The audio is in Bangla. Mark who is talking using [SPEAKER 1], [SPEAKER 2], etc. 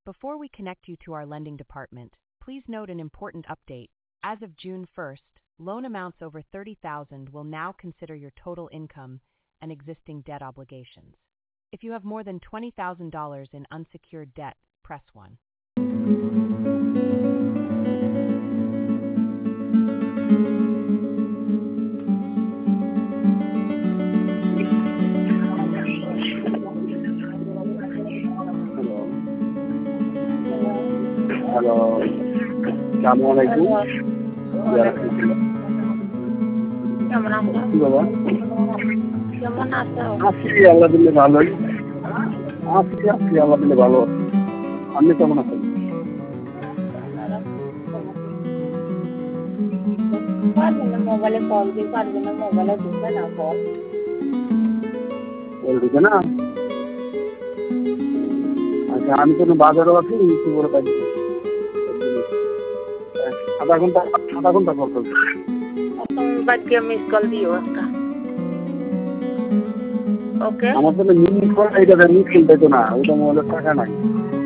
[SPEAKER 1] Before we connect you to our lending department, please note an important update. As of June 1st, loan amounts over $30,000 will now consider your total income and existing debt obligations. If you have more than $20,000 in unsecured debt, press 1.
[SPEAKER 2] Hello, আসসালামু আলাইকুম।
[SPEAKER 3] কেমন আছো?
[SPEAKER 2] কি বাবা?
[SPEAKER 3] কেমন আছো?
[SPEAKER 2] আছি আল্লাহ দিলে ভালোই। আছি আল্লাহ দিলে ভালো। আপনি কেমন আছেন?
[SPEAKER 3] পারবে না মোবাইলে কল দিয়ে পারবে না, মোবাইলে ঢুকে না কল
[SPEAKER 2] ঢুকে না। আচ্ছা, আমি কোনো বাজারও আছি, কি করে পাই? আধা ঘন্টা পর করবো।
[SPEAKER 3] বাচ্চা মিস কল দিও একটা। ওকে,
[SPEAKER 2] আমার জন্য মিস কল, এইটা মিস কল দিত না, ওইটা মোবাইলের টাকা নাই।